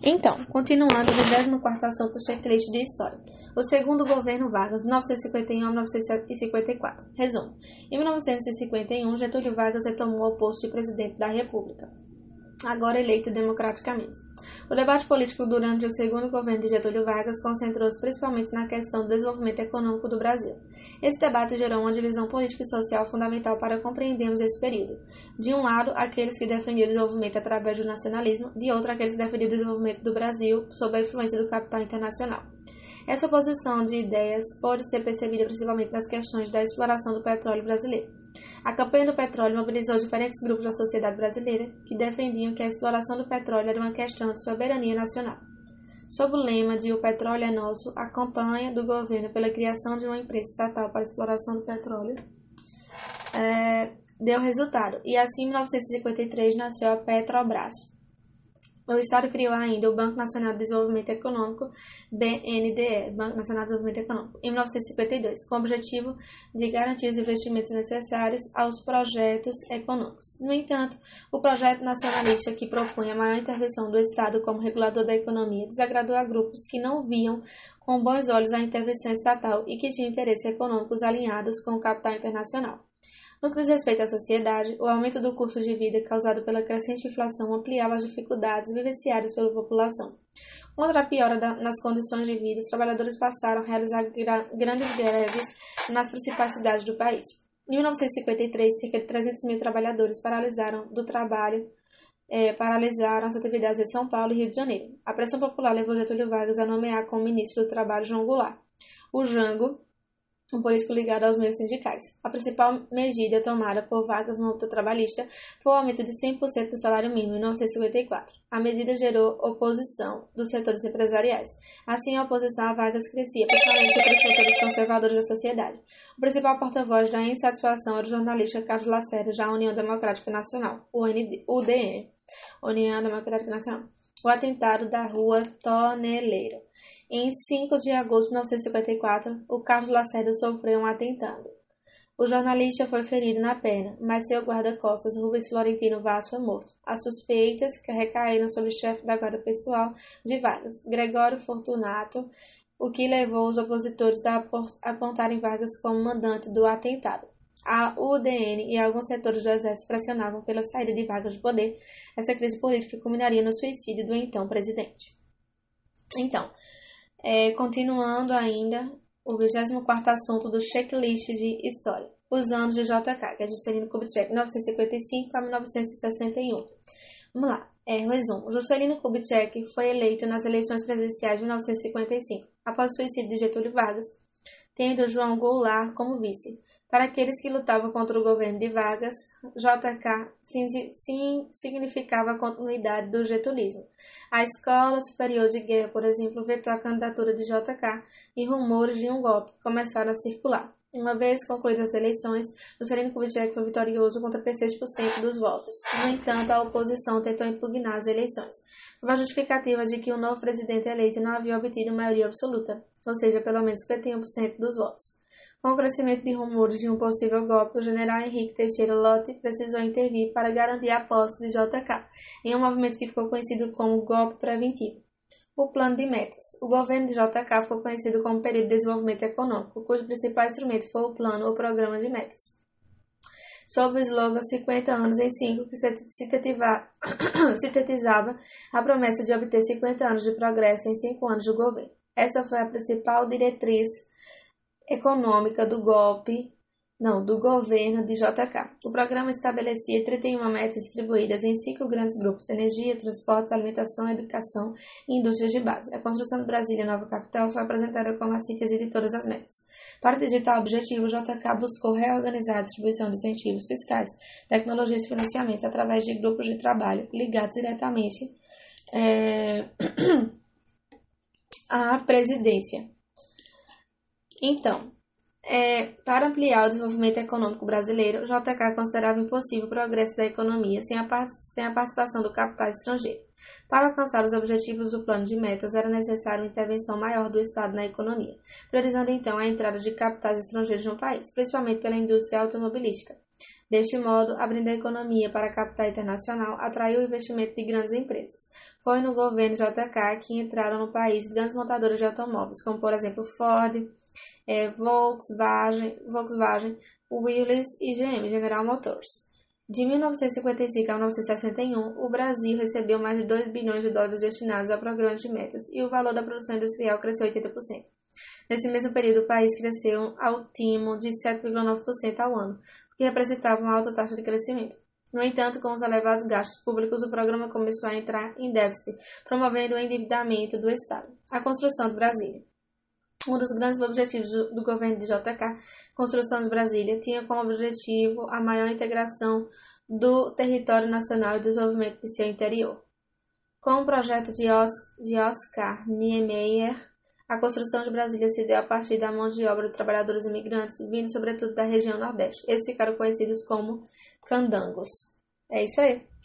Então, continuando o 24º assunto do checklist de história. O segundo governo Vargas, 1951 a 1954. Resumo. Em 1951, Getúlio Vargas retomou o posto de presidente da República, agora eleito democraticamente. O debate político durante o segundo governo de Getúlio Vargas concentrou-se principalmente na questão do desenvolvimento econômico do Brasil. Esse debate gerou uma divisão política e social fundamental para compreendermos esse período. De um lado, aqueles que defendiam o desenvolvimento através do nacionalismo, de outro, aqueles que defendiam o desenvolvimento do Brasil sob a influência do capital internacional. Essa oposição de ideias pode ser percebida principalmente nas questões da exploração do petróleo brasileiro. A campanha do petróleo mobilizou diferentes grupos da sociedade brasileira que defendiam que a exploração do petróleo era uma questão de soberania nacional. Sob o lema de "O petróleo é nosso", a campanha do governo pela criação de uma empresa estatal para a exploração do petróleo deu resultado, e assim em 1953 nasceu a Petrobras. O Estado criou ainda o Banco Nacional de Desenvolvimento Econômico, BNDE, Banco Nacional de Desenvolvimento Econômico, em 1952, com o objetivo de garantir os investimentos necessários aos projetos econômicos. No entanto, o projeto nacionalista, que propunha a maior intervenção do Estado como regulador da economia, desagradou a grupos que não viam com bons olhos a intervenção estatal e que tinham interesses econômicos alinhados com o capital internacional. No que diz respeito à sociedade, o aumento do custo de vida causado pela crescente inflação ampliava as dificuldades vivenciadas pela população. Contra a piora nas condições de vida, os trabalhadores passaram a realizar grandes greves nas principais cidades do país. Em 1953, cerca de 300 mil trabalhadores paralisaram as atividades em São Paulo e Rio de Janeiro. A pressão popular levou Getúlio Vargas a nomear como ministro do Trabalho João Goulart, o Jango, um político ligado aos meios sindicais. A principal medida tomada por Vargas no âmbito trabalhista foi o aumento de 100% do salário mínimo em 1954. A medida gerou oposição dos setores empresariais. Assim, a oposição a Vargas crescia, principalmente entre os setores conservadores da sociedade. O principal porta-voz da insatisfação era o jornalista Carlos Lacerda, da União Democrática Nacional, UDN, União Democrática Nacional. O atentado da Rua Toneleiro. Em 5 de agosto de 1954, o Carlos Lacerda sofreu um atentado. O jornalista foi ferido na perna, mas seu guarda-costas, Rubens Florentino Vaz, foi morto. As suspeitas que recaíram sobre o chefe da guarda pessoal de Vargas, Gregório Fortunato, o que levou os opositores a apontarem Vargas como mandante do atentado. A UDN e alguns setores do exército pressionavam pela saída de Vargas do poder. Essa crise política culminaria no suicídio do então presidente. Então, continuando ainda, o 24º assunto do checklist de história. Os anos de JK, que é Juscelino Kubitschek, 1955 a 1961. Vamos lá. Resumo. Juscelino Kubitschek foi eleito nas eleições presidenciais de 1955, após o suicídio de Getúlio Vargas, tendo João Goulart como vice. Para aqueles que lutavam contra o governo de Vargas, JK significava a continuidade do getulismo. A Escola Superior de Guerra, por exemplo, vetou a candidatura de JK e rumores de um golpe começaram a circular. Uma vez concluídas as eleições, Juscelino Kubitschek foi vitorioso com 36% dos votos. No entanto, a oposição tentou impugnar as eleições, sob a justificativa de que o novo presidente eleito não havia obtido maioria absoluta, ou seja, pelo menos 51% dos votos. Com o crescimento de rumores de um possível golpe, o general Henrique Teixeira Lott precisou intervir para garantir a posse de JK, em um movimento que ficou conhecido como golpe preventivo. O plano de metas. O governo de JK ficou conhecido como período de desenvolvimento econômico, cujo principal instrumento foi o plano ou programa de metas. Sob o slogan 50 anos em 5, que sintetizava a promessa de obter 50 anos de progresso em 5 anos do governo. Essa foi a principal diretriz econômica do governo de JK. O programa estabelecia 31 metas distribuídas em 5 grandes grupos: energia, transportes, alimentação, educação e indústrias de base. A construção de Brasília, nova capital, foi apresentada como a síntese de todas as metas. Para atingir tal objetivo, o JK buscou reorganizar a distribuição de incentivos fiscais, tecnologias e financiamentos através de grupos de trabalho ligados diretamente à presidência. Então, para ampliar o desenvolvimento econômico brasileiro, o JK considerava impossível o progresso da economia sem a participação do capital estrangeiro. Para alcançar os objetivos do plano de metas, era necessária uma intervenção maior do Estado na economia, priorizando então a entrada de capitais estrangeiros no país, principalmente pela indústria automobilística. Deste modo, abrindo a economia para a capital internacional, atraiu o investimento de grandes empresas. Foi no governo JK que entraram no país grandes montadoras de automóveis, como por exemplo Ford, Volkswagen, Willys e GM, General Motors. De 1955 a 1961, o Brasil recebeu mais de 2 bilhões de dólares destinados ao programa de metas e o valor da produção industrial cresceu 80%. Nesse mesmo período, o país cresceu ao timo de 7,9% ao ano, o que representava uma alta taxa de crescimento. No entanto, com os elevados gastos públicos, o programa começou a entrar em déficit, promovendo o endividamento do Estado. A construção de Brasília. Um dos grandes objetivos do governo de JK, Construção de Brasília, tinha como objetivo a maior integração do território nacional e o desenvolvimento de seu interior. Com o projeto de Oscar Niemeyer, a construção de Brasília se deu a partir da mão de obra de trabalhadores imigrantes, vindo sobretudo da região Nordeste. Eles ficaram conhecidos como candangos. É isso aí.